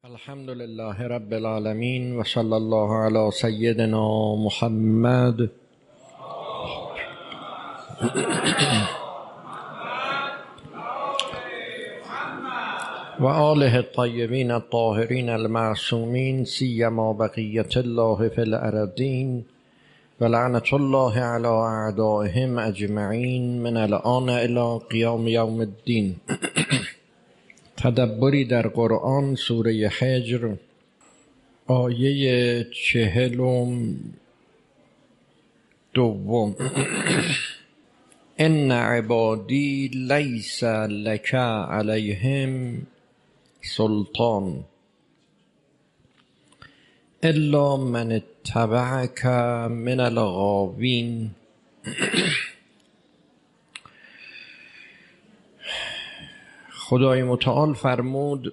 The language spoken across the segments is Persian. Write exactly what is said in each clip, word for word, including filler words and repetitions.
الحمد لله رب العالمين و صلی الله علی سیدنا محمد و آله الطیبین الطاهرین المعصومین سیما بقیة الله فی الارضین و لعنة الله علی اعدائهم اجمعین من الآن الی قیام یوم الدین. تدبری در قرآن، سوره حجر، آیه چهلم دوم. ان عبادی لیس لک علیهم سلطان الا من اتبعک من الغاوین. خدای متعال فرمود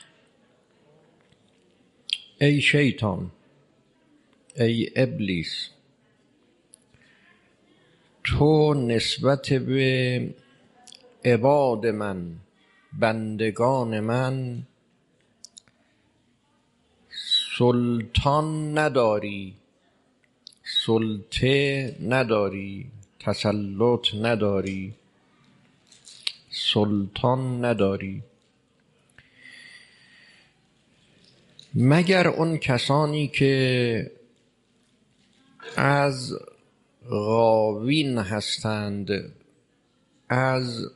ای شیطان، ای ابلیس، تو نسبت به عباد من، بندگان من، سلطان نداری، سلطه نداری، تسلط نداری، سلطان نداری، مگر اون کسانی که از غاوین هستند، از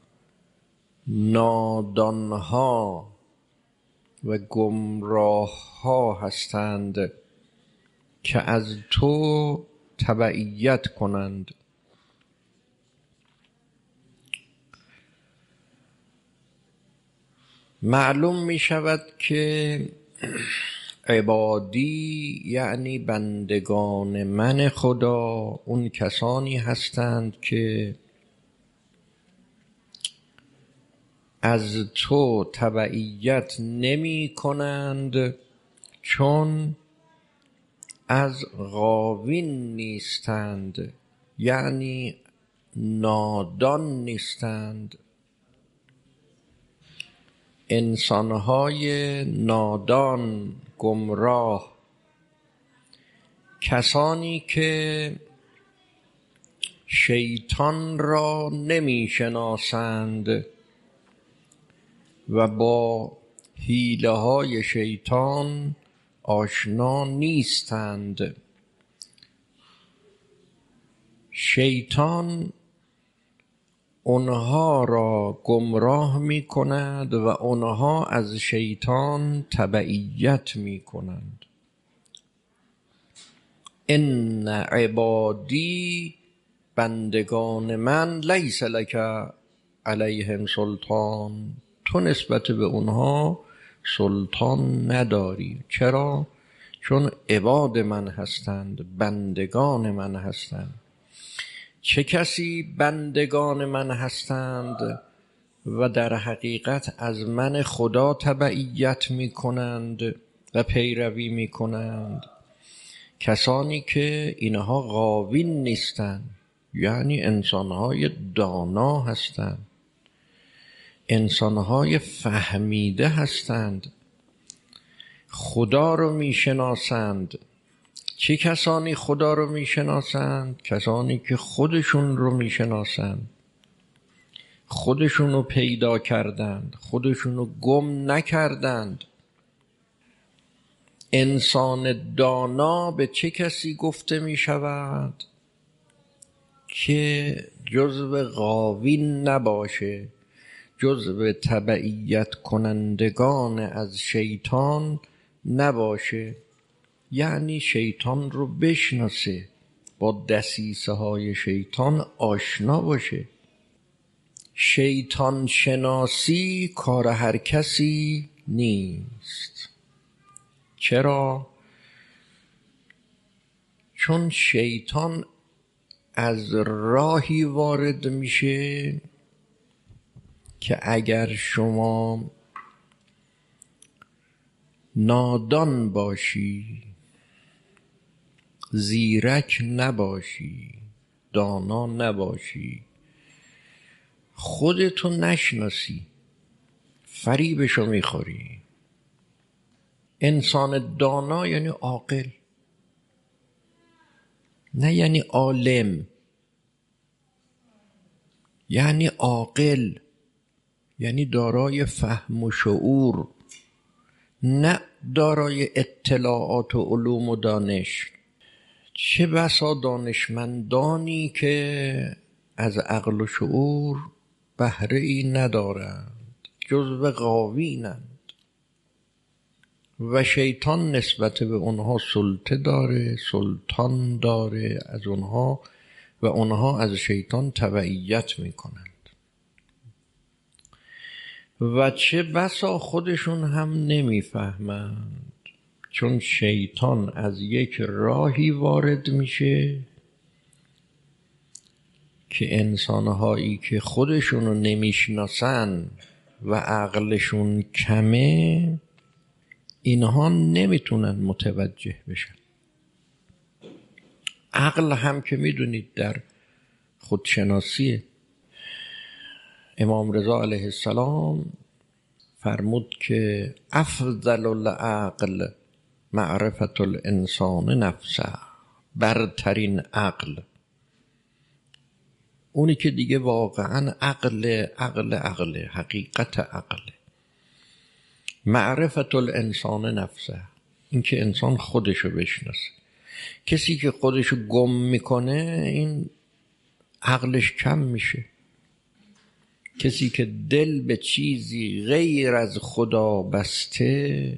نادانها و گمراهها هستند که از تو تبعیت کنند. معلوم می شود که عبادی یعنی بندگان من خدا اون کسانی هستند که از تو تبعیت نمی کنند، چون از غاوین نیستند، یعنی نادان نیستند. انسانهای نادان، گمراه، کسانی که شیطان را نمی شناسند و با حیله های شیطان آشنا نیستند. شیطان اونها را گمراه می کند و اونها از شیطان تبعیت می کنند. ان عبادی، بندگان من، لیس لک علیهم سلطان، تو نسبت به اونها سلطان نداری. چرا؟ چون عباد من هستند، بندگان من هستند. چه کسی بندگان من هستند و در حقیقت از من خدا تبعیت می کنند و پیروی می کنند؟ کسانی که اینها غاوین نیستند، یعنی انسانهای دانا هستند، انسانهای فهمیده هستند، خدا رو می شناسند. چه کسانی خدا رو می شناسند؟ کسانی که خودشون رو می شناسند، خودشون رو پیدا کردند، خودشون رو گم نکردند. انسان دانا به چه کسی گفته می شود؟ که جزو غاوین نباشه، جزو تبعیت کنندگان از شیطان نباشه، یعنی شیطان رو بشناسه، با دسیسه های شیطان آشنا باشه. شیطان شناسی کار هر کسی نیست. چرا؟ چون شیطان از راهی وارد میشه که اگر شما نادان باشی، زیرک نباشی، دانا نباشی، خودتو نشناسی، فریبشو میخوری. انسان دانا یعنی عاقل، نه یعنی عالم، یعنی عاقل، یعنی دارای فهم و شعور، نه دارای اطلاعات و علوم و دانش. چه بسا دانشمندانی که از عقل و شعور بهره ای ندارند، جزو غاوینند و شیطان نسبت به اونها سلطه داره، سلطان داره از اونها و اونها از شیطان تبعیت میکنند. و چه بسا خودشون هم نمیفهمند، چون شیطان از یک راهی وارد میشه که انسانهایی که خودشونو نمیشناسن و عقلشون کمه، اینها نمیتونن متوجه بشن. عقل هم که میدونید در خودشناسیه. امام رضا علیه السلام فرمود که افضل العقل معرفت الانسان نفسه، برترین عقل اونی که دیگه واقعا عقل عقل عقل حقیقت عقل، معرفت الانسان نفسه، این که انسان خودشو بشناسه. کسی که خودشو گم میکنه این عقلش کم میشه. کسی که دل به چیزی غیر از خدا بسته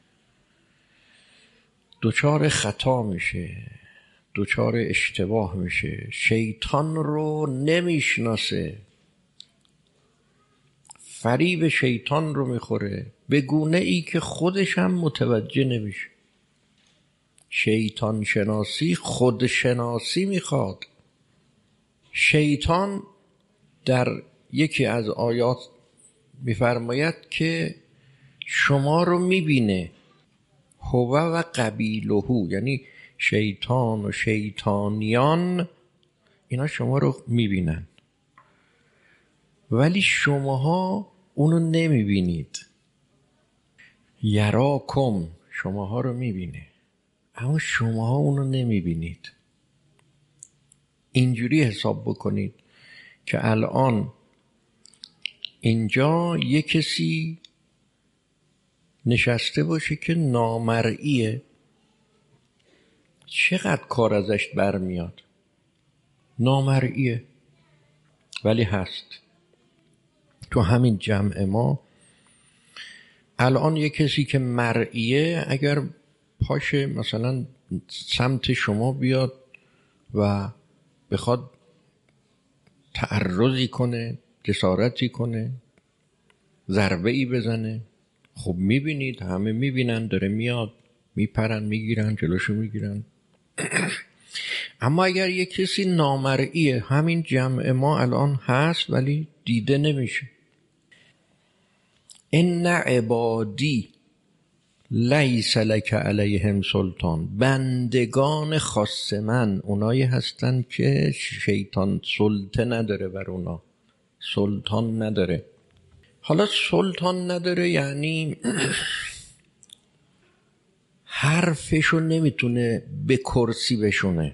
دوچار خطا میشه، دوچار اشتباه میشه، شیطان رو نمیشناسه، فریب شیطان رو میخوره به گونه ای که خودش هم متوجه نمیشه. شیطان شناسی خودشناسی میخواد. شیطان در یکی از آیات میفرماید که شما رو میبینه، هو و قبیله، یعنی شیطان و شیطانیان اینا شما رو میبینن ولی شماها اونو نمیبینید. یراکم، شماها رو میبینه اما شماها اونو نمیبینید. اینجوری حساب بکنید که الان اینجا یه کسی نشسته باشه که نامرئیه، چقدر کار ازش برمیاد؟ نامرئیه ولی هست. تو همین جمع ما الان یه کسی که مرئیه اگر پاشه مثلا سمت شما بیاد و بخواد تعرضی کنه، جسارتی کنه، ضربه ای بزنه، خب میبینید، همه میبینن داره میاد، میپرن میگیرن جلوشو میگیرن. اما اگر یک کسی نامرئیه، همین جمع ما الان هست ولی دیده نمیشه. ان عبادی لیس لک علیهم سلطان، بندگان خاص من اونایی هستن که شیطان سلطه نداره بر اونا، سلطان نداره. حالا سلطان نداره یعنی حرفشو نمیتونه به کرسی بشونه،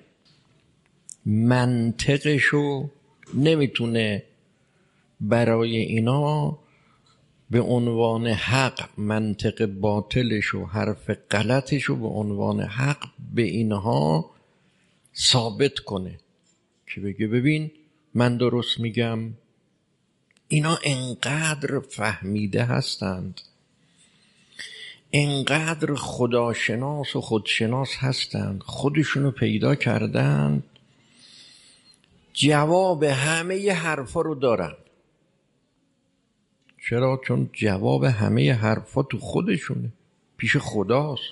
منطقشو نمیتونه برای اینا به عنوان حق، منطق باطلشو، حرف غلطشو به عنوان حق به اینها ثابت کنه که بگه ببین من درست میگم. اینا انقدر فهمیده هستند، انقدر خداشناس و خودشناس هستند، خودشونو پیدا کردند، جواب همه ی حرفا رو دارن. چرا؟ چون جواب همه ی حرفا تو خودشونه، پیش خداست.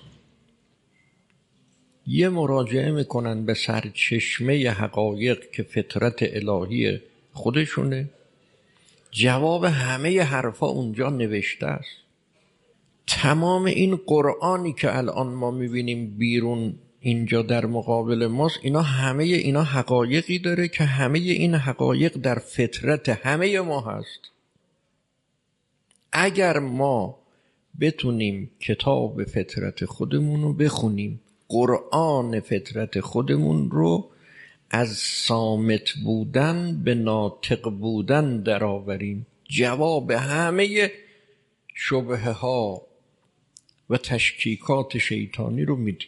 یه مراجعه میکنن به سرچشمه ی حقایق که فطرت الهی خودشونه، جواب همه ی حرفا اونجا نوشته است. تمام این قرآنی که الان ما میبینیم بیرون اینجا در مقابل ماست، اینا همه اینا حقایقی داره که همه این حقایق در فطرت همه ما هست. اگر ما بتونیم کتاب فطرت خودمون رو بخونیم، قرآن فطرت خودمون رو از صامت بودن به ناطق بودن درآوریم، جواب همه شبهه ها و تشکیکات شیطانی رو میدیم.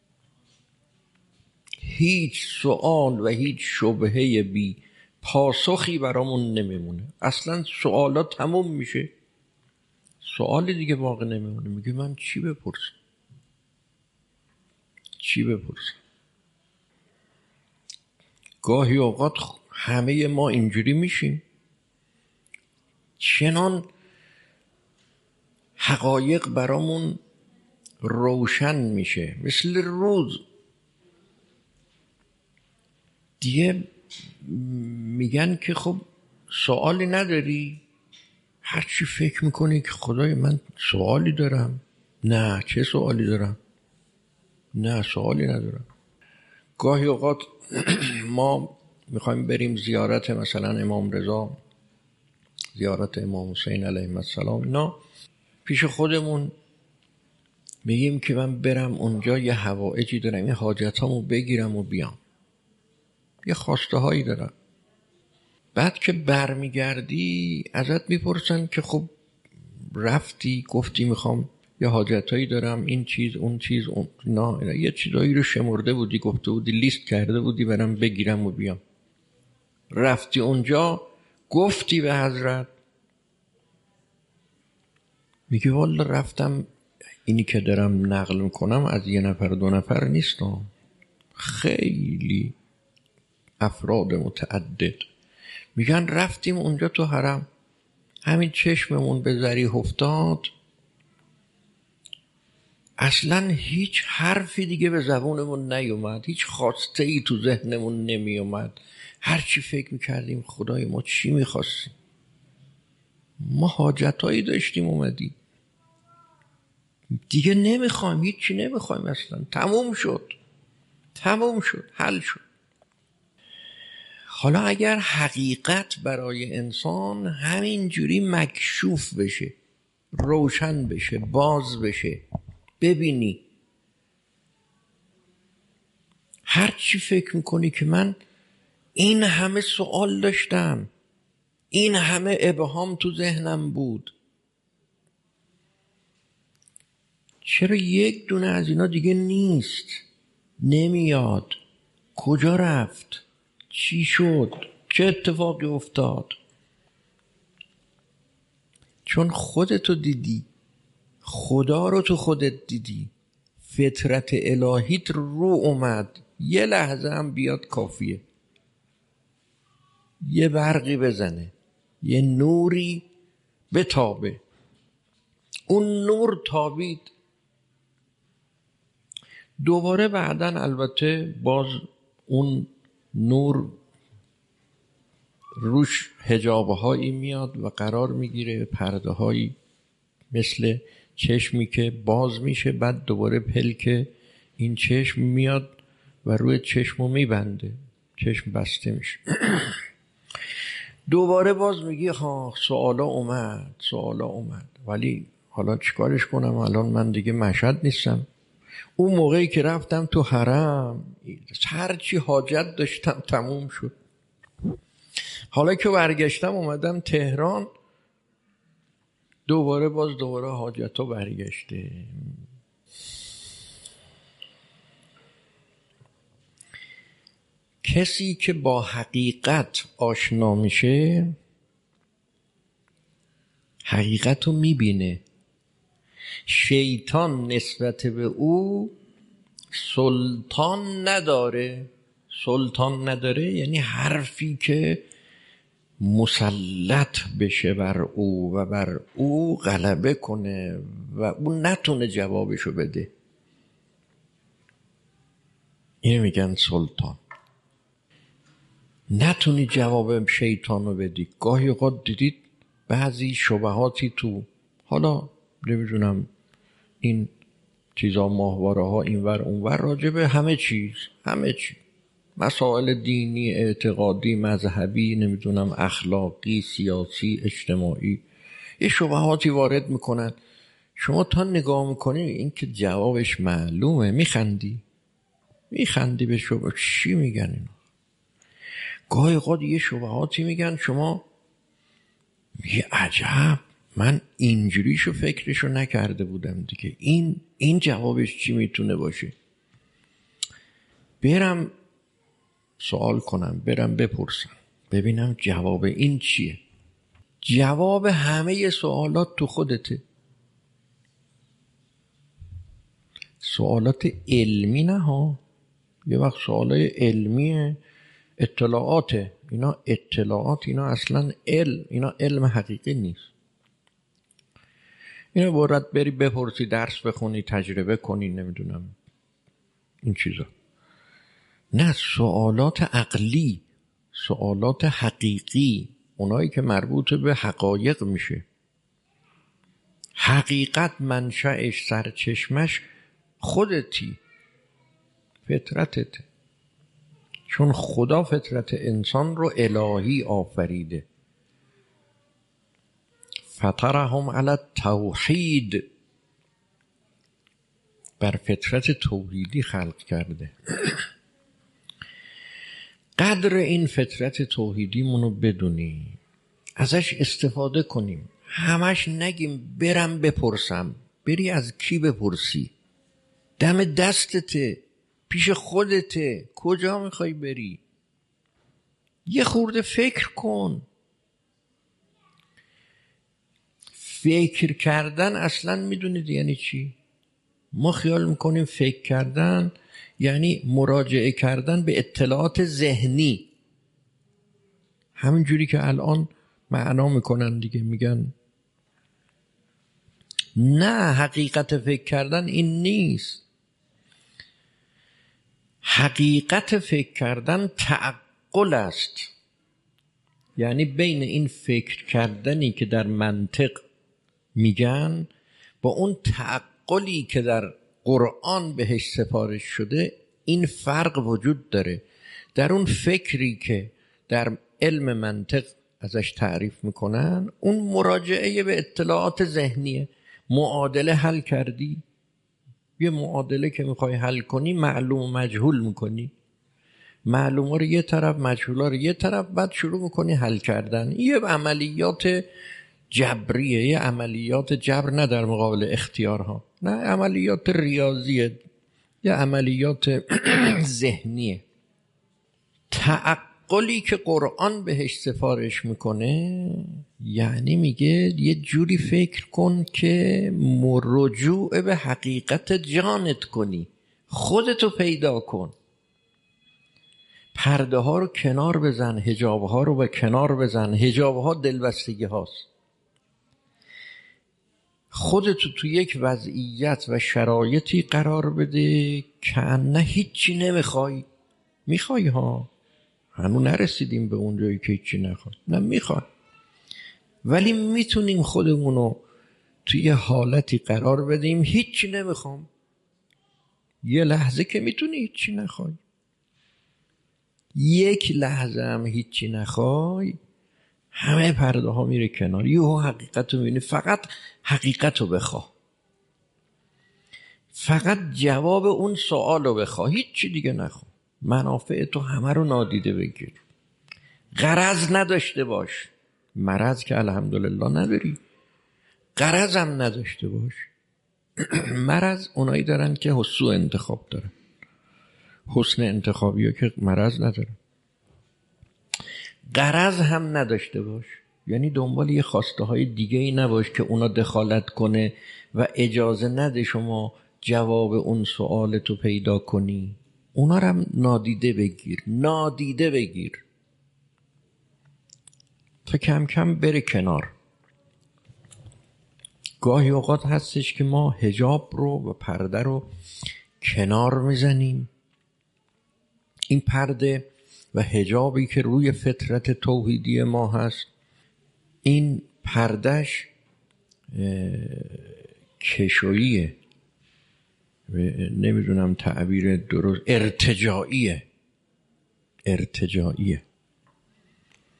هیچ سوال و هیچ شبهه بی پاسخی برامون نمیمونه. اصلا سوالات تموم میشه، سوال دیگه باقی نمیمونه. میگه من چی بپرسم؟ چی بپرسم؟ گاهی اوقات همه ما اینجوری میشیم، چنان حقایق برامون روشن میشه مثل روز، دیگه میگن که خب سوالی نداری؟ هر چی فکر میکنی که خدای من سوالی دارم؟ نه، چه سوالی دارم؟ نه، سوالی ندارم. گاهی اوقات ما میخوایم بریم زیارت مثلا امام رضا، زیارت امام حسین علیه السلام، اینا پیش خودمون میگیم که من برم اونجا یه حوائجی دارم، یه حاجتامو بگیرم و بیام، یه خواسته هایی دارم. بعد که برمیگردی ازت میپرسن که خب رفتی گفتی میخوام یه حاجتایی دارم، این چیز اون چیز اون نه، یه چیزایی رو شمرده بودی، گفته بودی، لیست کرده بودی برم بگیرم و بیام. رفتی اونجا گفتی به حضرت، میگه والا رفتم، اینی که دارم نقل میکنم از یه نفر دو نفر نیستم، خیلی افراد متعدد. میگن رفتیم اونجا تو حرم، همین چشممون به ذریح افتاد، اصلا هیچ حرفی دیگه به زبونمون نیومد، هیچ خواسته ای تو ذهنمون نمیومد. هر چی فکر میکردیم خدای ما چی میخواستیم؟ ما حاجتایی داشتیم اومدیم، دیگه نمیخوایم، هیچی نمیخوایم، اصلا تموم شد، تموم شد، حل شد. حالا اگر حقیقت برای انسان همینجوری مکشوف بشه، روشن بشه، باز بشه، ببینی، هر چی فکر میکنی که من این همه سوال داشتم، این همه ابهام تو ذهنم بود، چرا یک دونه از اینا دیگه نیست، نمیاد، کجا رفت، چی شد، چه اتفاقی افتاد؟ چون خودتو دیدی، خدا رو تو خودت دیدی، فطرت الهیت رو اومد، یه لحظه هم بیاد کافیه، یه برقی بزنه، یه نوری بتابه. اون نور تابید، دوباره بعدن البته باز اون نور روش حجابه هایی میاد و قرار میگیره، پرده هایی مثل چشمی که باز میشه، بعد دوباره پلک این چشم میاد و روی چشمو میبنده، چشم بسته میشه. دوباره باز میگی ها سوالا اومد، سوالا اومد، ولی حالا چیکارش کنم؟ الان من دیگه مشهد نیستم. اون موقعی که رفتم تو حرم هر چی حاجت داشتم تموم شد. حالا که برگشتم اومدم تهران، دوباره باز دوباره حاجت ها برگشته. کسی که با حقیقت آشنا میشه حقیقت رو میبینه. شیطان نسبت به او سلطان نداره. سلطان نداره یعنی حرفی که مسلط بشه بر او و بر او غلبه کنه و او نتونه جوابشو بده، اینو میگن سلطان. نتونی جواب شیطانو بدی. گاهی اوقات دیدید بعضی شبهاتی تو، حالا نمیدونم این چیزا، ماهواره ها اینور اونور، راجبه همه چیز، همه چیز، مسائل دینی، اعتقادی، مذهبی، نمیدونم اخلاقی، سیاسی، اجتماعی، یه شبهاتی وارد میکنن. شما تا نگاه میکنی این که جوابش معلومه میخندی میخندی به شبه چی میگن اینا. گاهی اوقات یه شبهاتی میگن شما یه عجب من اینجوریشو فکرشو نکرده بودم دیگه، این این جوابش چی میتونه باشه. برم سوال کنم، برم بپرسم ببینم جواب این چیه. جواب همه سوالات تو خودته. سوالات علمی نه ها، یه وقت سوالای علمی اطلاعاته، اینا اطلاعات، اینا اصلا علم، اینا علم حقیقی نیست. اینا باید بری بپرسی، درس بخونی، تجربه کنی، نمیدونم این چیزا. نه، سوالات عقلی، سوالات حقیقی، اونایی که مربوط به حقایق میشه. حقیقت منشأش سرچشمش خودتی، فطرتت، چون خدا فطرت انسان رو الهی آفریده. فطرهم علی التوحید، بر فطرت توحیدی خلق کرده. قدر این فطرت توحیدیمونو بدونیم، ازش استفاده کنیم. همش نگیم برم بپرسم. بری از کی بپرسی؟ دم دستته، پیش خودته، کجا میخوای بری؟ یه خورده فکر کن. فکر کردن اصلا میدونید یعنی چی؟ ما خیال میکنیم فکر کردن یعنی مراجعه کردن به اطلاعات ذهنی، همین جوری که الان معنا میکنن دیگه، میگن نه، حقیقت فکر کردن این نیست. حقیقت فکر کردن تعقل است. یعنی بین این فکر کردنی که در منطق میگن با اون تعقلی که در قرآن بهش سفارش شده این فرق وجود داره. در اون فکری که در علم منطق ازش تعریف میکنن اون مراجعه به اطلاعات ذهنیه. معادله حل کردی، یه معادله که میخوای حل کنی معلوم و مجهول میکنی، معلومه رو یه طرف، مجهولا رو یه طرف، بعد شروع میکنی حل کردن. یه عملیات جبریه، یه عملیات جبر، نه در مقابل اختیارها، نه عملیات ریاضیه، یه عملیات ذهنیه. تعقلی که قرآن بهش سفارش میکنه یعنی میگه یه جوری فکر کن که رجوع به حقیقت جانت کنی، خودتو پیدا کن. پرده ها رو کنار بزن، حجاب ها رو به کنار بزن. حجاب ها دلبستگی هاست. خودتو تو یک وضعیت و شرایطی قرار بده که نه هیچی نمیخوای. میخوای ها، هنو نرسیدیم به اون جایی که هیچی نخوای، نه میخوای، ولی میتونیم خودمونو توی حالتی قرار بدیم هیچی نمیخوام. یه لحظه که میتونی هیچی نخوای، یک لحظه هم هیچی نخوای، همه پرده ها میره کنار. یهو حقیقت رو میبینی. فقط حقیقت رو بخواه، فقط جواب اون سوال رو بخواه، هیچی دیگه نخواه. منافع تو همه رو نادیده بگیر. غرض نداشته باش. مرض که الحمدلله نداری، غرض هم نداشته باش. مرض اونایی دارن که حسو انتخاب دارن، حسن انتخابی ها که مرض ندارن. غرض هم نداشته باش، یعنی دنبال یه خواسته های دیگه ای نباش که اونا دخالت کنه و اجازه نده شما جواب اون سوالتو پیدا کنی. اونا رو هم نادیده بگیر، نادیده بگیر تا کم کم بره کنار. گاهی اوقات هستش که ما حجاب رو و پرده رو کنار میزنیم. این پرده و حجابی که روی فطرت توحیدی ما هست، این پردهش کشوییه، نمیدونم تعبیر درست، ارتجاعیه. ارتجاعیه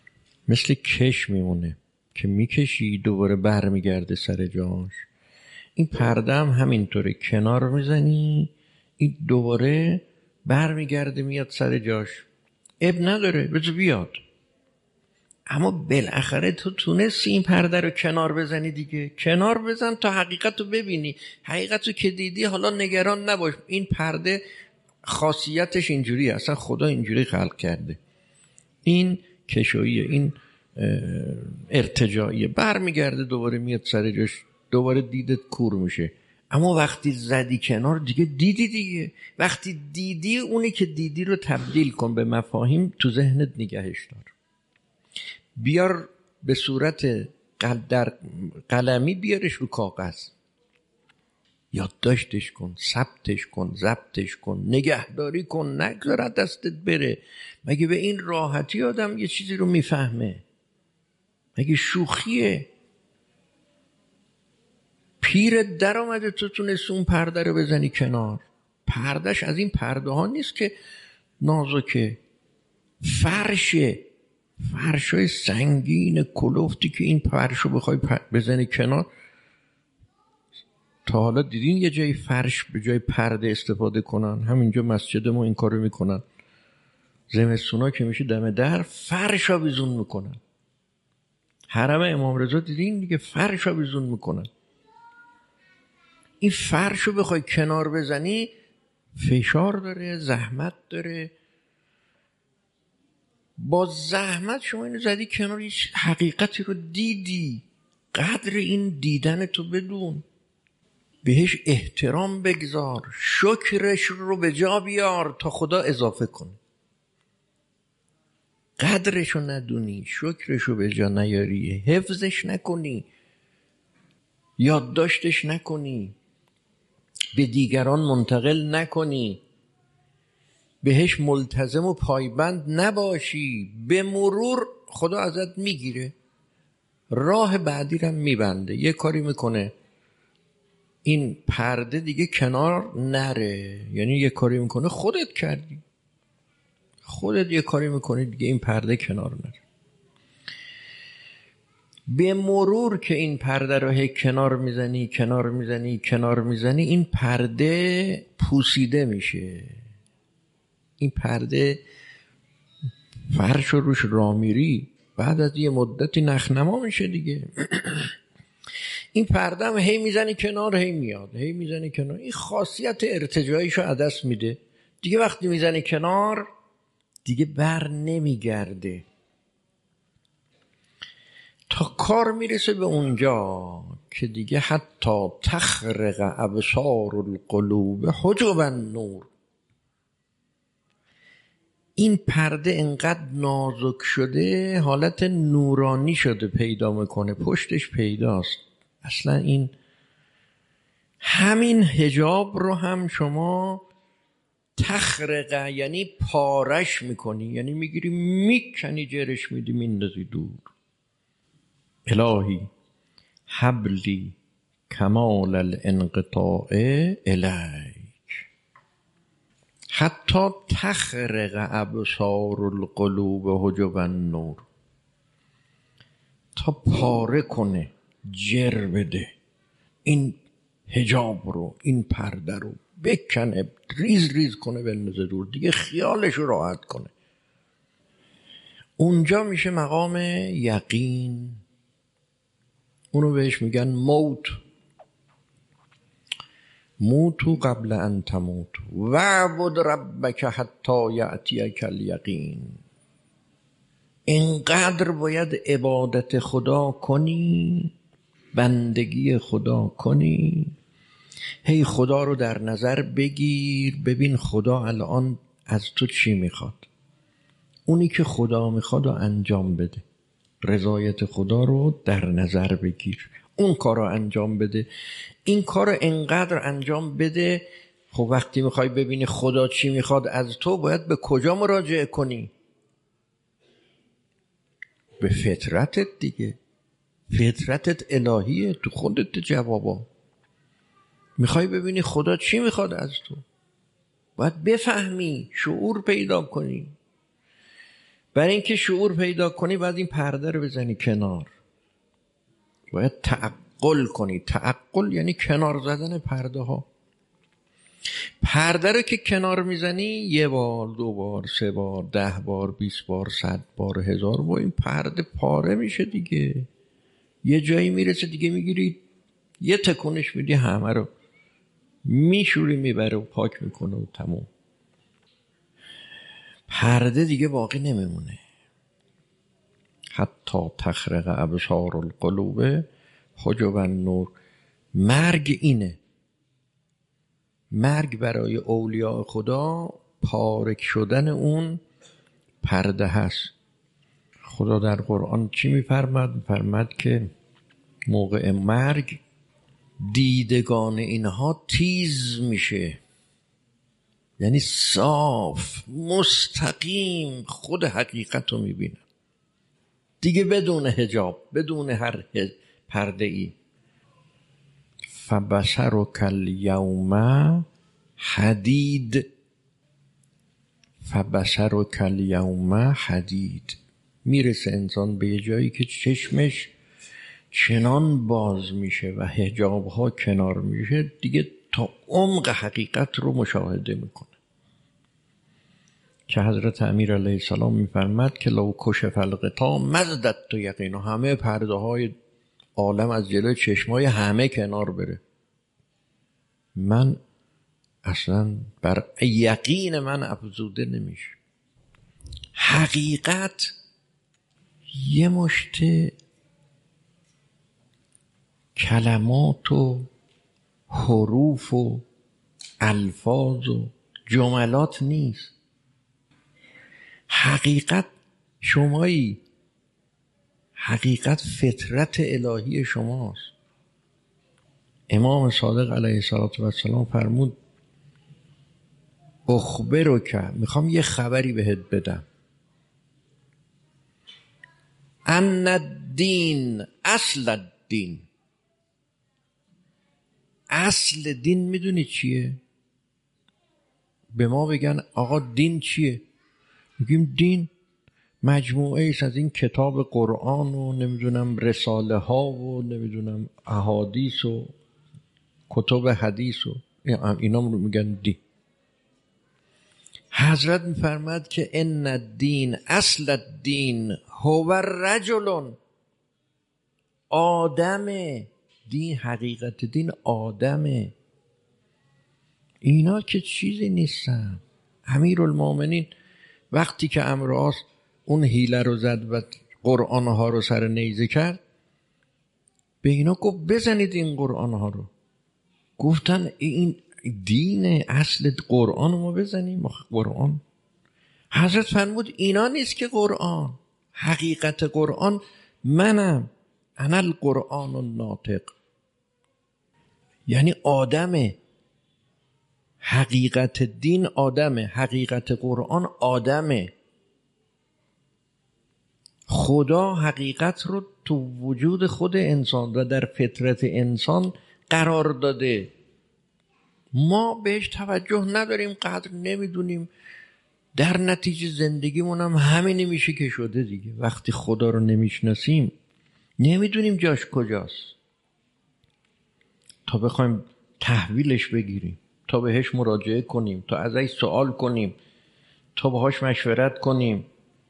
مثل کش میمونه که میکشی دوباره بر میگرده سر جاش. این پرده هم همینطوره، کنار میزنی این دوباره برمیگرده میاد سر جاش، اب نداره بذار بیاد. اما بالاخره تو تونستی این پرده رو کنار بزنی دیگه. کنار بزن تا حقیقت رو ببینی. حقیقت رو که دیدی حالا نگران نباش. این پرده خاصیتش اینجوری، اصلا خدا اینجوری خلق کرده، این کشویه، این ارتجاعیه، برمیگرده دوباره میاد سر جاش، دوباره دیدت کور میشه. اما وقتی زدی کنار دیگه دیدی دیگه. وقتی دیدی اونی که دیدی رو تبدیل کن به مفاهیم، تو ذهنت نگهش دار، بیار به صورت در قلمی، بیارش رو کاغذ، یادداشتش کن، ثبتش کن، ضبطش کن، نگهداری کن، نگذار دستت بره. مگه به این راحتی آدم یه چیزی رو میفهمه؟ مگه شوخیه؟ پیرت در آمده تو تونست اون پرده رو بزنی کنار. پردهش از این پرده ها نیست که نازکه، فرشه، فرشای سنگین کلفتی که این فرشو بخوای بزنی کنار. تا حالا دیدین یه جای فرش به جای پرده استفاده کنن؟ همینجا مسجد ما این کارو میکنن، زمستونا که میشه دم در فرش آویزون میکنن. حرم امام رضا دیدین دیگه، فرش آویزون میکنن. این فرشو بخوای کنار بزنی فشار داره، زحمت داره. با زحمت شما اینو زدی کنار، هیچ حقیقتی رو دیدی. قدر این دیدن تو بدون، بهش احترام بگذار، شکرش رو به جا بیار تا خدا اضافه کن. قدرش رو ندونی، شکرش رو به جا نیاری، حفظش نکنی، یادداشتش نکنی، به دیگران منتقل نکنی، بهش ملتزم و پایبند نباشی، به مرور خدا ازت میگیره، راه بعدی رو میبنده، یه کاری میکنه این پرده دیگه کنار نره. یعنی یه کاری میکنه خودت کردی، خودت یه کاری میکنی دیگه این پرده کنار نره. به مرور که این پرده رو هی کنار میزنی کنار میزنی کنار میزنی این پرده پوسیده میشه. این پرده فرش رو روش رامیری، بعد از یه مدتی نخنما میشه دیگه. این پرده هم هی میزنی کنار، هی میاد، هی میزنی کنار. این خاصیت ارتجاعیشو عدس میده دیگه. وقتی میزنی کنار دیگه بر نمیگرده، تا کار میرسه به اونجا که دیگه حتی تخرق ابصار القلوب حجب النور. این پرده انقدر نازک شده، حالت نورانی شده پیدا میکنه، پشتش پیداست. اصلا این همین حجاب رو هم شما تخرقه یعنی پارش میکنی، یعنی میگیری میکنی، جرش میدی، میندازی دور. الهی حبلی کمال الانقطاع الیک حتی تخرق ابصار القلوب حجب النور، تا پاره کنه، جر بده این حجاب رو، این پرده رو بکنه، ریز ریز کنه، بندازه دور دیگه، خیالش رو راحت کنه. اونجا میشه مقام یقین. اونو بهش میگن موت. موتو قبل ان تموت وعبد ربک حتی یأتیک الیقین. اینقدر باید عبادت خدا کنی، بندگی خدا کنی، هی خدا رو در نظر بگیر، ببین خدا الان از تو چی میخواد، اونی که خدا میخواد رو انجام بده، رضایت خدا رو در نظر بگیر، اون کار رو انجام بده. این کار رو انقدر انجام بده. خب وقتی میخوای ببینی خدا چی میخواد از تو، باید به کجا مراجعه کنی؟ به فطرتت دیگه. فطرتت الهیه، تو خودت جوابا. میخوای ببینی خدا چی میخواد از تو، باید بفهمی، شعور پیدا کنی. برای اینکه شعور پیدا کنی باید این پرده رو بزنی کنار، باید تعقل تعقل کنید. تعقل یعنی کنار زدن پرده ها. پرده رو که کنار میزنی یه بار، دو بار، سه بار، ده بار، بیست بار، صد بار، هزار بار، این پرده پاره میشه دیگه. یه جایی میرسه دیگه میگیری یه تکونش میدی همه رو میشوری میبره و پاک میکنه و تموم. پرده دیگه باقی نمیمونه. حتی تخرق ابصار القلوب حجب النور. مرگ اینه. مرگ برای اولیاء خدا پارک شدن اون پرده هست. خدا در قرآن چی میفرماد؟ میفرماد که موقع مرگ دیدگان اینها تیز میشه، یعنی صاف مستقیم خود حقیقت رو میبینن دیگه، بدون حجاب، بدون هر پرده ای. فبصرک الیوم حدید. فبصرک الیوم حدید. میرسه انسان به یه جایی که چشمش چنان باز میشه و حجاب ها کنار میشه دیگه تا عمق حقیقت رو مشاهده میکنه. که حضرت امیر علیه السلام میفرماد که لو کشف الغطا مزدت یقینا. همه پرده های عالم از جلوی چشمای همه کنار بره، من اصلا بر یقین من افزوده نمیشه. حقیقت یه مشت کلمات و حروف و الفاظ و جملات نیست. حقیقت شمایی. حقیقت فطرت الهی شماست. امام صادق علیه السلام فرمود اخبرک، میخوام یه خبری بهت بدم، ان الدین اصل الدین. اصل دین میدونی چیه؟ به ما بگن آقا دین چیه؟ میگیم دین مجموعه ایست از این کتاب قرآن و نمیدونم رساله ها و نمیدونم احادیث و کتب حدیث و اینا رو میگن دین. حضرت میفرماد که ان الدین اصل الدین هو رجل. آدمه. دین، حقیقت دین آدمه. اینا که چیزی نیستن. امیرالمومنین وقتی که امراض اون حیله رو زد و قرآن ها رو سر نیزه کرد، به اینا گفت بزنید این قرآن ها رو. گفتن این دین اصل قرآن رو ما بزنیم. قرآن، حضرت فرمود اینا نیست که قرآن. حقیقت قرآن منم، انا القرآن الناطق. یعنی آدمه. حقیقت دین آدمه، حقیقت قرآن آدمه. خدا حقیقت رو تو وجود خود انسان و در فطرت انسان قرار داده. ما بهش توجه نداریم، قدر نمیدونیم، در نتیجه زندگیمون هم همینی میشه که شده دیگه. وقتی خدا رو نمیشناسیم نمیدونیم جاش کجاست، تا بخوایم تحویلش بگیریم، تا بهش مراجعه کنیم، تا ازش سوال کنیم، تا باهاش مشورت کنیم،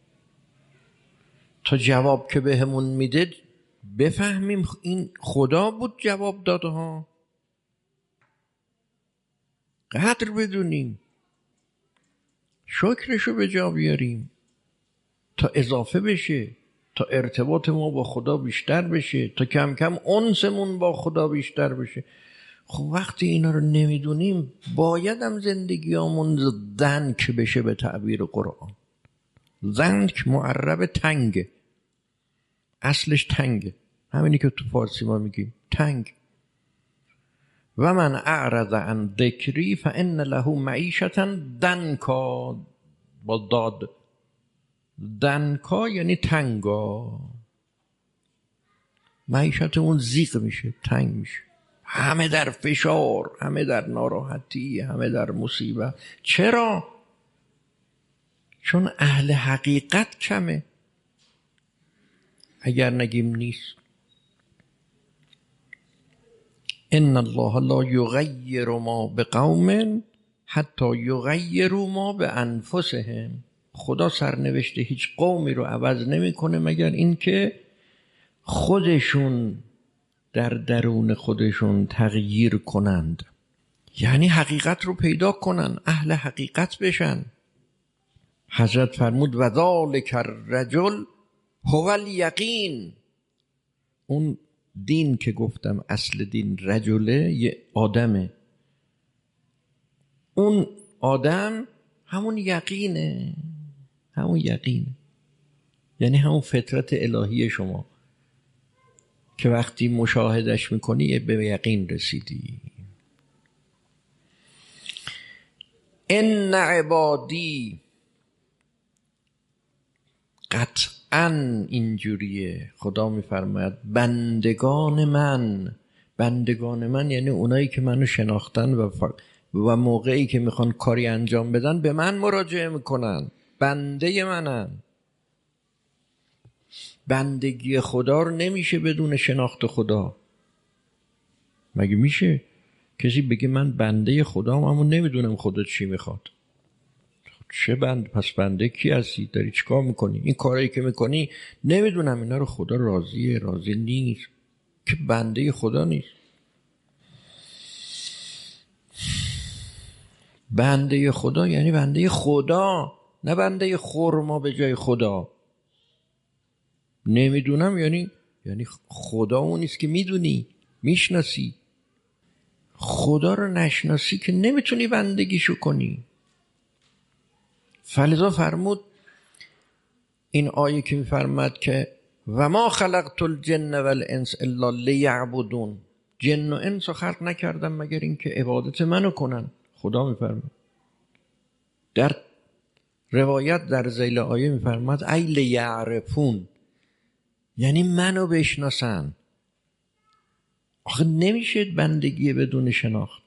تا جواب که بهمون میده بفهمیم این خدا بود جواب داده ها. قدر بدونیم، شکرشو به جا بیاریم تا اضافه بشه، تا ارتباط ما با خدا بیشتر بشه، تا کم کم انسمون با خدا بیشتر بشه. خب وقتی اینا رو نمیدونیم بایدم زندگیامون دنک بشه. به تعبیر قرآن دنک معرب تنگه، اصلش تنگه، همینی که تو فارسی ما میگیم تنگ. و من اعرض عن ذکری فان له معیشة دنکا. با داد. دنکا یعنی تنگا. معیشت اون زیغ میشه، تنگ میشه، همه در فشار، همه در ناراحتی، همه در مصیبت. چرا؟ چون اهل حقیقت کمه. اگر نگیم نیست، ان الله لا یغیر ما بقوم حتی یغیروا ما بانفسهم. خدا سرنوشت هیچ قومی رو عوض نمیکنه مگر اینکه خودشون در درون خودشون تغییر کنند، یعنی حقیقت رو پیدا کنن، اهل حقیقت بشن. حضرت فرمود و ذالک الرجل هو الیقین. اون دین که گفتم اصل دین رجله، یه آدمه، اون آدم همون یقینه، همون یقینه، یعنی همون فطرت الهی شما که وقتی مشاهدش میکنی به یقین رسیدی. ان عبادی، قطعا اینجوریه. خدا میفرماید بندگان من، بندگان من یعنی اونایی که منو شناختن و, ف... و موقعی که میخوان کاری انجام بدن به من مراجعه میکنن، بنده منن. بندگی خدا رو نمیشه بدون شناخت خدا. مگه میشه کسی بگه من بنده خدام اما نمیدونم خدا چی میخواد؟ چه بند؟ پس بنده کی هستی؟ داری چیکار میکنی؟ این کارایی که میکنی نمیدونم اینا رو خدا راضیه راضی نیست، که بنده خدا نیست. بنده خدا یعنی بنده خدا، نه بنده خرما به جای خدا. نمیدونم یعنی یعنی خدا اون نیست که میدونی میشناسی. خدا رو نشناسی که نمیتونی بندگیشو کنی. فلذا فرمود این آیه که میفرماد که و ما خلقت الجن والانس الا لیعبدون، جن و انس رو خلق نکردم مگر اینکه عبادت منو کنن. خدا میفرماد. در روایت در ذیل آیه میفرماد ای لیعرفون، یعنی منو بشناسن. آخه نمیشه بندگی بدون شناخت.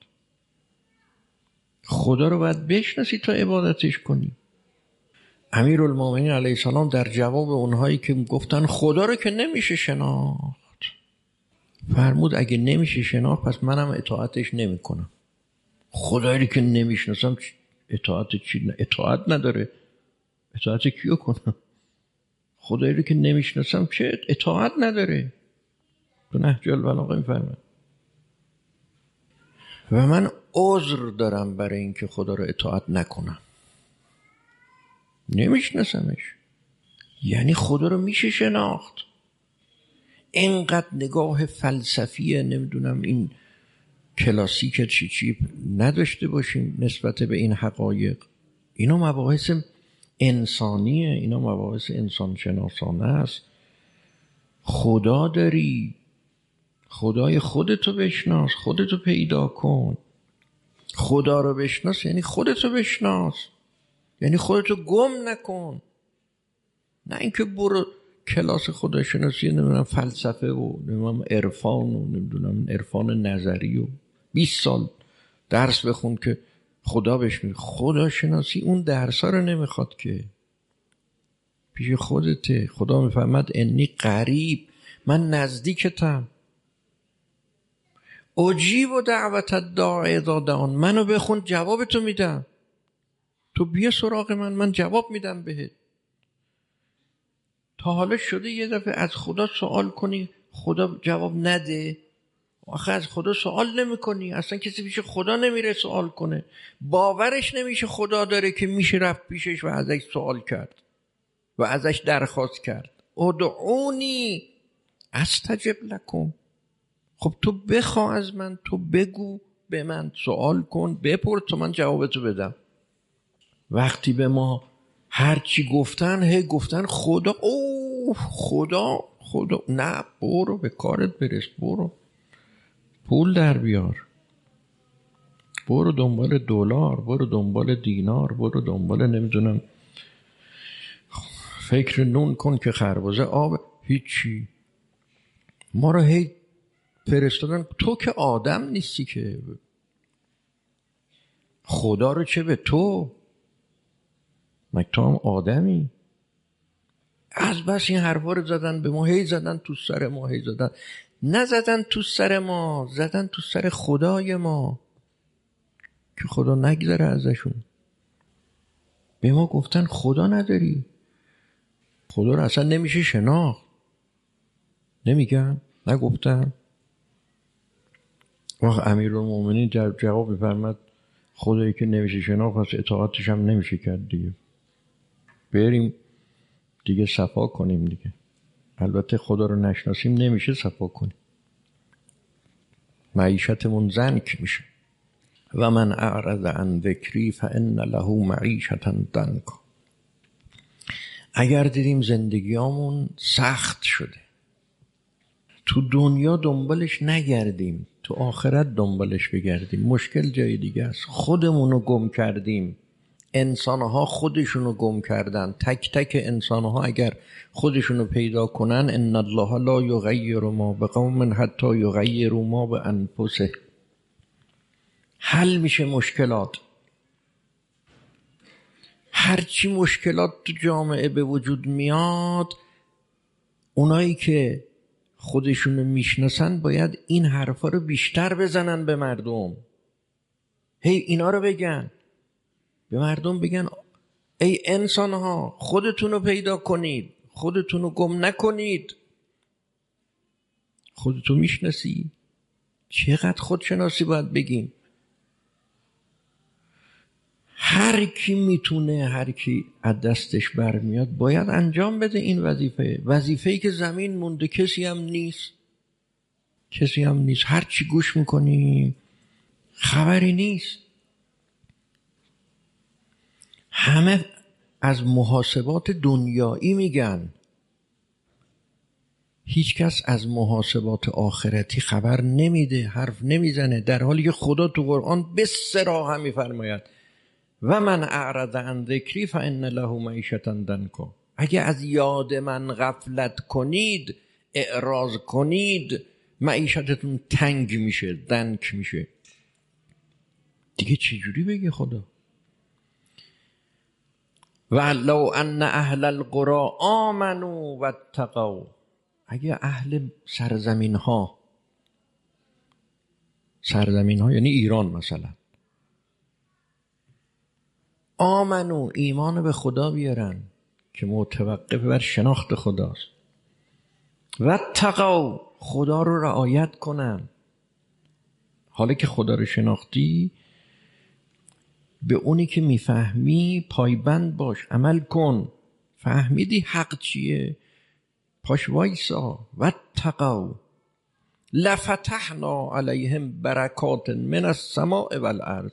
خدا رو باید بشناسی تا عبادتش کنی. امیرالمومنین علیه السلام در جواب اونهایی که گفتن خدا رو که نمیشه شناخت، فرمود اگه نمیشه شناخت پس منم اطاعتش نمی کنم. خدایی که نمیشناسم اطاعت چی؟ اطاعت نداره. اطاعت کیو کنم؟ خدایی رو که نمیشناسم چه اطاعت نداره. تو نهج البلاغه میفرمه و من عذر دارم برای اینکه خدا رو اطاعت نکنم، نمیشناسمش. یعنی خدا رو میشه شناخت. اینقدر نگاه فلسفیه نمیدونم این کلاسیک چی چی نداشته باشیم نسبت به این حقایق. اینا مباحث انسانیه، اینا مباحث انسان شناسانه است. خدا داری، خدای خودتو بشناس، خودتو پیدا کن. خدا رو بشناس یعنی خودتو بشناس، یعنی خودتو گم نکن. نه اینکه برو کلاس خداشناسی نمیدونم فلسفه و نمیدونم عرفان و نمیدونم عرفان نظری و بیست سال درس بخون که خدا بشناسی. خداشناسی اون درسا رو نمیخواد که، پیش خودته. خدا میفهمد انی قریب، من نزدیکتم. اجیب و دعوت الداعی اذا دعان، منو بخون جوابتو میدم. تو بیا سراغ من، من جواب میدم بهت. تا حالا شده یه دفعه از خدا سوال کنی خدا جواب نده؟ آخه از خدا سوال نمی کنی. اصلا کسی پیش خدا نمیره سوال کنه. باورش نمیشه خدا داره که میشه رفت پیشش و ازش سوال کرد و ازش درخواست کرد. ادعونی استجب لکم. خب تو بخوا از من، تو بگو به من، سوال کن، بپرس تا من جوابتو بدم. وقتی به ما هر چی گفتن هی گفتن خدا، اوه خدا خدا، نه برو به کارت برس، برو پول در بیار، برو دنبال دلار، برو دنبال دینار، برو دنبال نمیدونم فکر نون کن که خربزه آب. هیچی. ما رو هی فرستادن. تو که آدم نیستی که، خدا رو چه به تو؟ مگه تو هم آدمی؟ از بس این حرفا رو زدن به ما، هی زدن تو سر ما، هی زدن. نزدن تو سر ما، زدن تو سر خدای ما که خدا نگذره ازشون. به ما گفتن خدا نداری، خدا رو اصلا نمیشه شناخت. نمیگن؟ نگفتن؟ وقت امیرالمومنین در جواب میفرماد خدایی که نمیشه شناخت پس اطاعتش هم نمیشه کرد دیگه، بریم دیگه صفا کنیم دیگه. البته خدا رو نشناسیم نمیشه صفا کنیم، معیشتمون زنک میشه. و من اعرض عن ذکری فان له معیشة ضنکا. اگر دیدیم زندگیامون سخت شده، تو دنیا دنبالش نگردیم، تو آخرت دنبالش بگردیم. مشکل جای دیگه است. خودمونو گم کردیم، انسانها خودشونو گم کردن. تک تک انسانها اگر خودشونو پیدا کنن، ان الله لا یغیر ما بقوم حتی یغیروا ما بانفسهم، حل میشه مشکلات. هرچی مشکلات تو جامعه به وجود میاد، اونایی که خودشونو میشناسن باید این حرفا رو بیشتر بزنن به مردم. هی اینا رو بگن به مردم، بگن ای انسانها خودتونو پیدا کنید، خودتونو گم نکنید. خودتو میشناسی؟ چقدر خودشناسی باید بگیم. هر کی میتونه، هر کی از دستش برمیاد باید انجام بده این وظیفه. وظیفه‌ای که زمین مونده کسی هم نیست، کسی هم نیست. هر چی گوش میکنیم خبری نیست. همه از محاسبات دنیایی میگن، هیچ کس از محاسبات آخرتی خبر نمیده، حرف نمیزنه، در حالی که خدا تو قرآن به صراحت میفرماید و من اعرض عن ذکری فان له معیشة ضنکا. اگه از یاد من غفلت کنید، اعراض کنید، معیشتتون تنگ میشه، دنک میشه. دیگه چجوری بگه خدا؟ ولو ان اهل القرى آمنوا واتقوا. اگه اهل سرزمین ها، سرزمین ها یعنی ایران مثلا، آمنو ایمان به خدا بیارن که متوقف بر شناخت خداست، واتقوا خدا رو رعایت کنن. حالا که خدا رو شناختی، به اونی که میفهمی پایبند باش، عمل کن. فهمیدی حق چیه، پاش وایسا. واتقوا لفتحنا علیهم برکات من السماء والارض.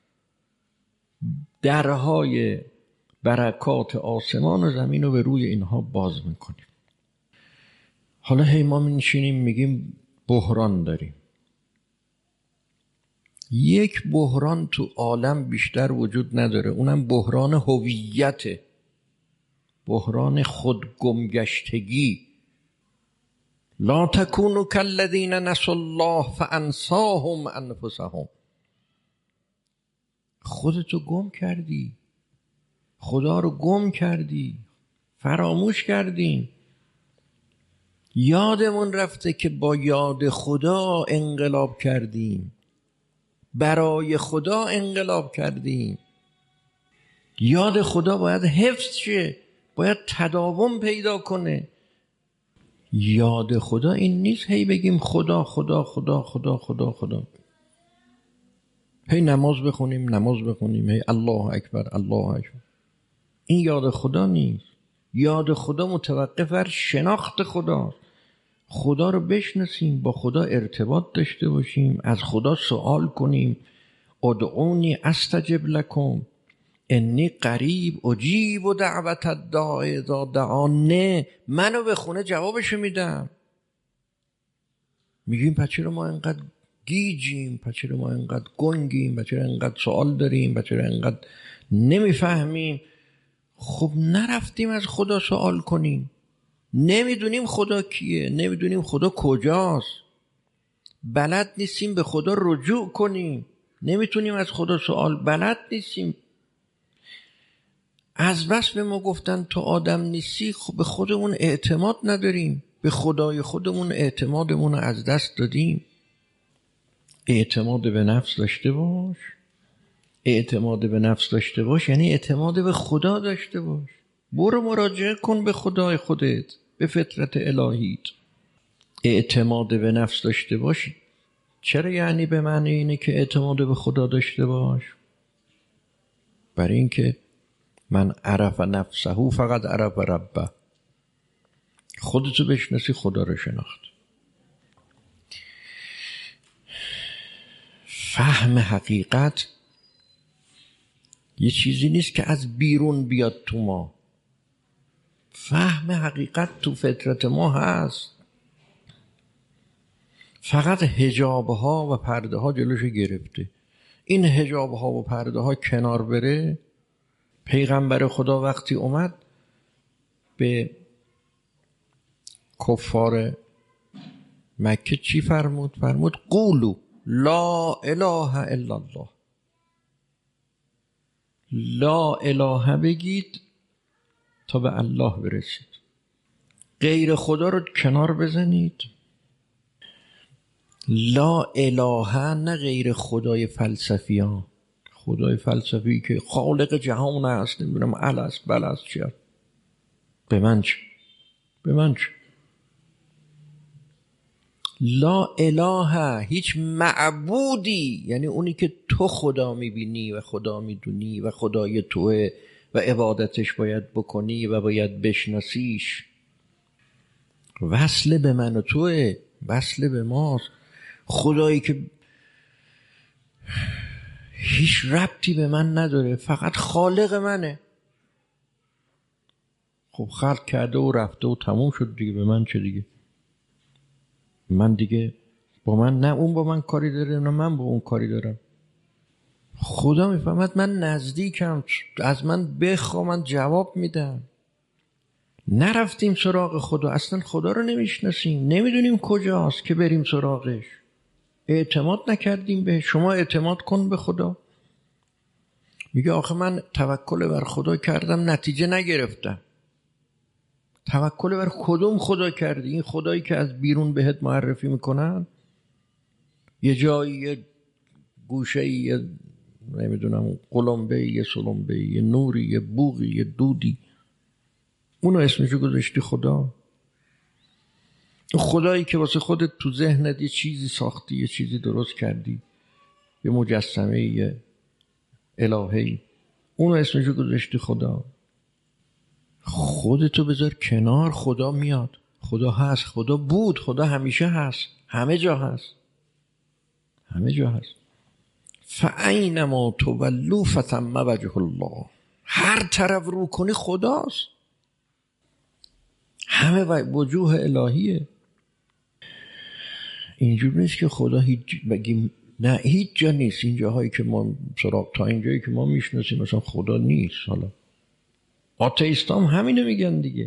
درهای برکات آسمان و زمین رو به روی اینها باز میکنیم. حالا هی ما میشینیم میگیم بحران داریم. یک بحران تو عالم بیشتر وجود نداره، اونم بحران هویت، بحران خودگمگشتگی. لا تکونوا کالذین نسوا الله فانساهم انفسهم. خودتو گم کردی، خدا رو گم کردی، فراموش کردیم. یادمون رفته که با یاد خدا انقلاب کردیم، برای خدا انقلاب کردیم. یاد خدا باید حفظ شه، باید تداوم پیدا کنه. یاد خدا این نیست هی بگیم خدا خدا خدا خدا خدا خدا، هی نماز بخونیم نماز بخونیم هی الله اکبر الله اکبر. این یاد خدا نیست. یاد خدا متوقف بر شناخت خدا. خدا رو بشناسیم، با خدا ارتباط داشته باشیم، از خدا سوال کنیم. ادعونی استجب لکم انی قریب اجیب و دعوت الداع اذا دعان. نه منو به خونه جوابشو میدم. میگیم پس چرا ما اینقدر گیجیم، پس چرا ما اینقدر گنگیم، پس چرا اینقدر سوال داریم، پس چرا اینقدر نمیفهمیم؟ خب نرفتیم از خدا سوال کنیم، نمیدونیم خدا کیه، نمیدونیم خدا کجاست، بلد نیستیم به خدا رجوع کنیم، نمیتونیم از خدا سوال، بلد نیستیم. از بس به ما گفتن تو آدم نیستی، خب به خودمون اعتماد نداریم. به خدای خودمون اعتمادمون رو از دست دادیم. اعتماد به نفس داشته باش. اعتماد به نفس داشته باش یعنی اعتماد به خدا داشته باش. برو مراجعه کن به خدای خودت، به فطرت الهیت. اعتماد به نفس داشته باش چرا یعنی به معنی اینه که اعتماد به خدا داشته باش؟ برای اینکه من عرف نفسه فقط عرف ربه. خودتو بشناسی خدا رو شناخت. فهم حقیقت یه چیزی نیست که از بیرون بیاد تو ما. فهم حقیقت تو فطرت ما هست. فقط حجاب ها و پرده ها جلوش گرفته. این حجاب ها و پرده ها کنار بره، پیغمبر خدا وقتی اومد به کفار مکه چی فرمود؟ فرمود قولو لا اله الا الله. لا اله بگید تا به الله برسید. غیر خدا رو کنار بزنید. لا اله نه غیر خدای فلسفی ها. خدای فلسفی که خالق جهان هست، نمیدونم ال است بل است چیه. به من چه؟ به من چه؟ لا اله هیچ معبودی، یعنی اونی که تو خدا میبینی و خدا میدونی و خدای توه و عبادتش باید بکنی و باید بشناسیش، وصل به من و توه، وصل به ماست. خدایی که هیچ ربطی به من نداره، فقط خالق منه. خب خلق کرده و رفته و تموم شد دیگه، به من چه دیگه؟ من دیگه با من نه اون با من کاری داره نه من با اون کاری دارم. خدا میفهمد من نزدیکم، از من بخوا من جواب میدم. نرفتیم سراغ خدا، اصلا خدا رو نمیشناسیم، نمیدونیم کجاست که بریم سراغش. اعتماد نکردیم به. شما اعتماد کن به خدا. میگه آخه من توکل بر خدا کردم نتیجه نگرفتم. توکل بر کدوم خدا کردی؟ این خدایی که از بیرون بهت معرفی میکنن، یه جایی یه گوشه یه نمیدونم قلمبه یه سلمبه یه نوری یه بوغی یه دودی، اونو اسمشو گذاشتی خدا. خدایی که واسه خودت تو ذهنت یه چیزی ساختی، یه چیزی درست کردی، یه مجسمه یه الهی، اونو اسمشو گذاشتی خدا. خودتو بذار کنار. خدا میاد، خدا هست، خدا بود، خدا همیشه هست، همه جا هست، همه جا هست. فاینما تولوا فثم وجه الله. هر طرف رو کنی خداست، همه وجوه الهیه. اینجور نیست که خدا هیچ بگیم نه هیچ جا نیست. این جاهایی که ما سراغ تا اینجایی که ما میشناسیم مثلا خدا نیست. حالا آتئیستام همینو میگن دیگه،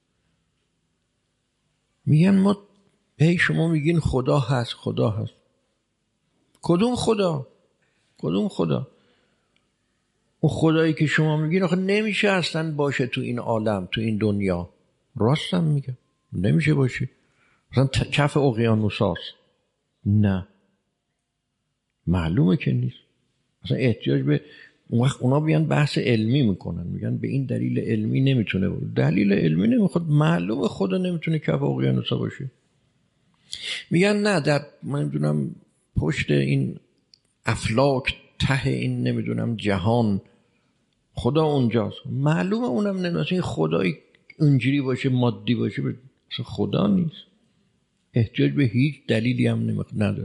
میگن ما هی شما میگین خدا هست خدا هست. کدوم خدا؟ کدوم خدا؟ اون خدایی که شما میگین آخه نمیشه اصلا باشه تو این عالم، تو این دنیا. راستم میگم نمیشه باشه. مثلا کف اقیانوساست، نه معلومه که نیست. مثلا احتیاج به اون وقت اونا بیان بحث علمی میکنن، میگن به این دلیل علمی نمیتونه باشه. دلیل علمی نمیخواد، معلومه خدا نمیتونه کف اقیانوسا باشه. میگن نه در من نمیدونم پشت این افلاک ته این نمیدونم جهان خدا اونجاست. معلومه اونم نمیشه. این خدایی اونجوری باشه مادی باشه مثلا خدا نیست. احتیاج به هیچ دلیلی هم نداره.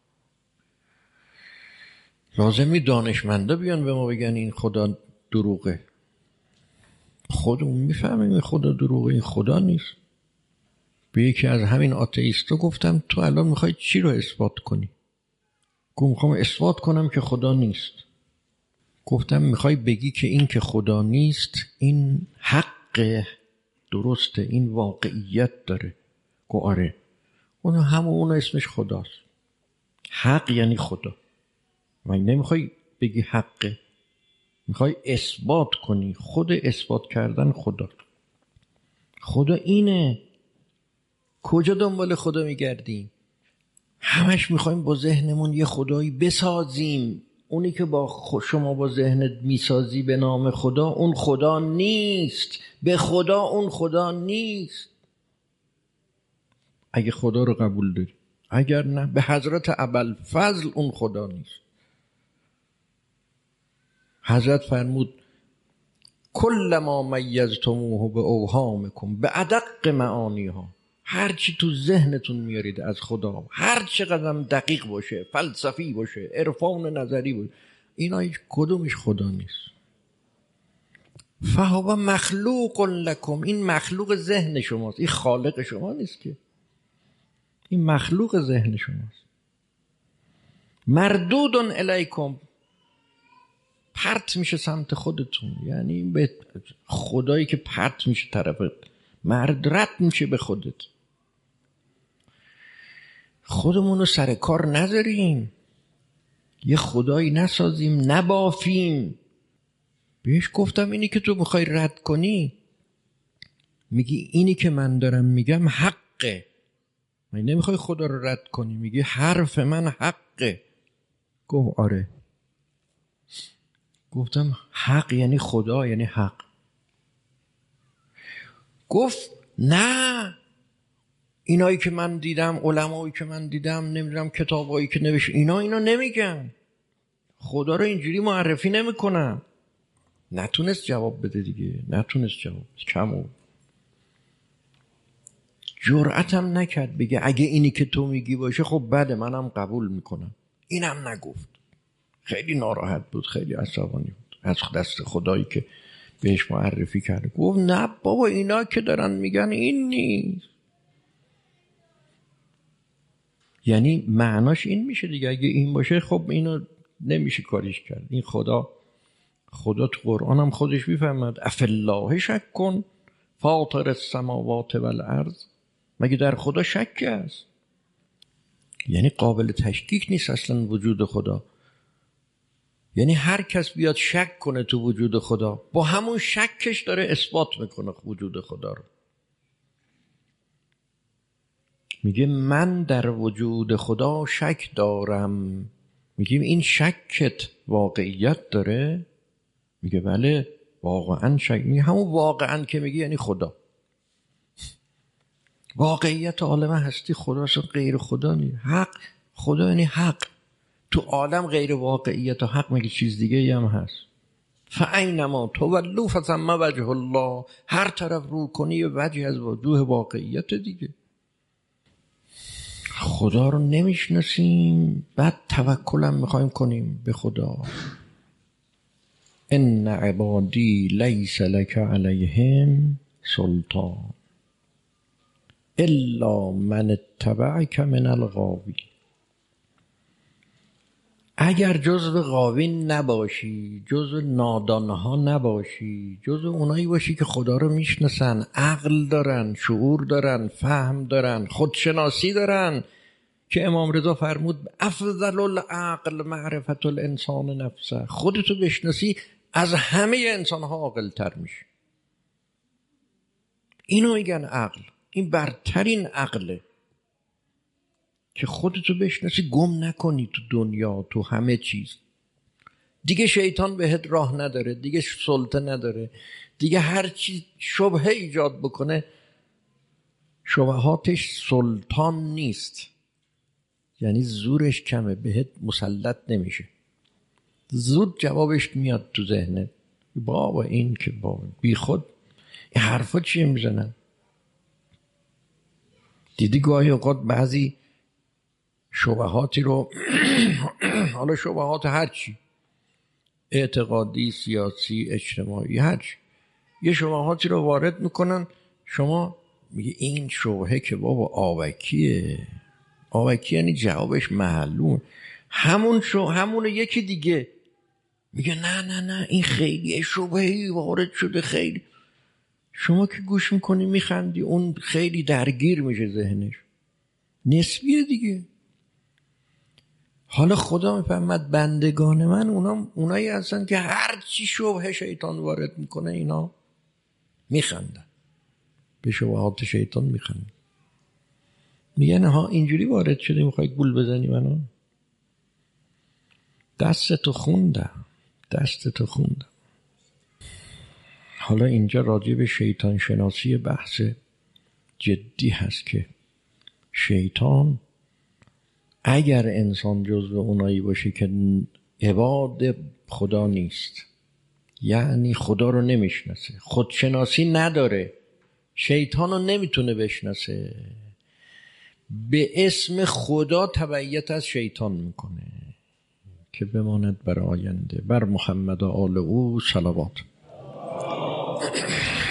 لازمی دانشمندا بیان به ما بگن این خدا دروغه. خودمون میفهمیم این خدا دروغه، این خدا نیست. به یکی از همین آتئیستا گفتم تو الان میخوای چی رو اثبات کنی؟ گفتم میخوام اثبات کنم که خدا نیست. گفتم میخوای بگی که این که خدا نیست این حق درسته، این واقعیت داره. گفت آره. اون همون اسمش خداست. حق یعنی خدا. من نمیخوای بگی حقه، میخوای اثبات کنی. خود اثبات کردن خدا. خدا اینه. کجا دنبال خدا میگردیم؟ همش میخوایم با ذهنمون یه خدایی بسازیم. اونی که با شما با ذهنت میسازی به نام خدا، اون خدا نیست. به خدا اون خدا نیست. اگه خدا رو قبول داری، اگر نه به حضرت ابوالفضل اون خدا نیست. حضرت فرمود کل ما میزتموه به اوهامکم به ادق معانیها. هر چی تو ذهنتون میارید از خدا، هر چقدر دقیق باشه، فلسفی باشه، عرفان نظری باشه، اینا هیچ کدومش خدا نیست. فهو مخلوق لکم. این مخلوق ذهن شماست، این خالق شما نیست که، این مخلوق ذهن شماست. مردود الیکم، پرت میشه سمت خودتون. یعنی به خدایی که پرت میشه طرفت، مرد رد میشه به خودت. خودمون رو سر کار نذاریم، یه خدایی نسازیم، نبافیم. بهش گفتم اینی که تو میخوای رد کنی، میگی اینی که من دارم میگم حقه، من نمیخوای خدا رو رد کنی، میگی حرف من حقه. گفت آره. گفتم حق یعنی خدا، یعنی حق. گفت نه، اینایی که من دیدم، علمایی که من دیدم، نمیدونم کتابایی که نوشت، اینا اینا نمیگن، خدا رو اینجوری معرفی نمیکنن. نتونست جواب بده دیگه، نتونست جواب، کمو جرأتم نکرد بگه اگه اینی که تو میگی باشه خب بده، منم قبول میکنم. اینم نگفت. خیلی ناراحت بود، خیلی عصبانی بود از دست خدایی که بهش معرفی کرده. گفت نه بابا، اینا که دارن میگن این نیست. یعنی معناش این میشه دیگه، اگه این باشه خب اینو نمیشه کاریش کرد. این خدا خدا تو قرآن هم خودش میفهمد افالله شک کن فاطر السماوات والارض. مگه در خدا شک است؟ یعنی قابل تشکیک نیست اصلا وجود خدا. یعنی هر کس بیاد شک کنه تو وجود خدا، با همون شکش داره اثبات میکنه وجود خدا رو. میگه من در وجود خدا شک دارم. میگیم این شکت واقعیت داره؟ میگه بله واقعا شک. میگه همون واقعا که میگه یعنی خدا. واقعیت عالم هستی خدا اصلا غیر خدا نیست. حق خدا یعنی حق. تو عالم غیر واقعیت و حق میگه چیز دیگه هم هست. فاینما تولوا فثم وجه الله. هر طرف رو کنی وجه از وجوه واقعیت دیگه. خدا رو نمیشناسیم، بعد توکلم میخوایم کنیم به خدا. ان عبادی لیس لک علیهم سلطان الا من اتبعک من الغاوین. اگر جزو غاوین نباشی، جزو نادانها نباشی، جزو اونایی باشی که خدا رو میشناسن، عقل دارن، شعور دارن، فهم دارن، خودشناسی دارن، که امام رضا فرمود افضل العقل معرفت الانسان نفسه. خودتو بشناسی از همه انسانها عاقل تر میشی. اینو میگن عقل. این برترین عقله که خودتو بشناسی، گم نکنی تو دنیا، تو همه چیز. دیگه شیطان بهت راه نداره، دیگه سلطه نداره، دیگه هر چی شبهه ایجاد بکنه شبهاتش سلطان نیست. یعنی زورش کمه، بهت مسلط نمیشه، زود جوابش میاد تو ذهنت. بابا این که بابا بی خود این حرفا چیه میزنن؟ دیدی گاهی اوقات بعضی شبهاتی رو حالا شبهات هرچی، اعتقادی، سیاسی، اجتماعی، هرچی، یه شبهاتی رو وارد میکنن، شما میگه این شبهه که بابا آوکیه. آوکی یعنی جوابش معلوم. همون شو همون یکی دیگه میگه نه نه نه این خیلی شبهه‌ای وارد شده، خیلی. شما که گوش میکنی میخندی، اون خیلی درگیر میشه ذهنش. نسبیه دیگه. حالا خدا میفهمد بندگان من اونا اونایی هستن که هر چی شبهه شیطان وارد میکنه اینا میخندن، به شبهات شیطان میخندن. میگن ها اینجوری وارد شدی میخوای گول بزنی منو؟ دستتو خوندم دستتو خوندم. حالا اینجا راجع به شیطان شناسی بحث جدی هست که شیطان اگر انسان جزو اونایی باشه که عباد خدا نیست، یعنی خدا رو نمیشناسه، خودشناسی نداره، شیطان رو نمیتونه بشناسه، به اسم خدا تبعیت از شیطان میکنه که بماند بر آینده. بر محمد و آل او صلوات.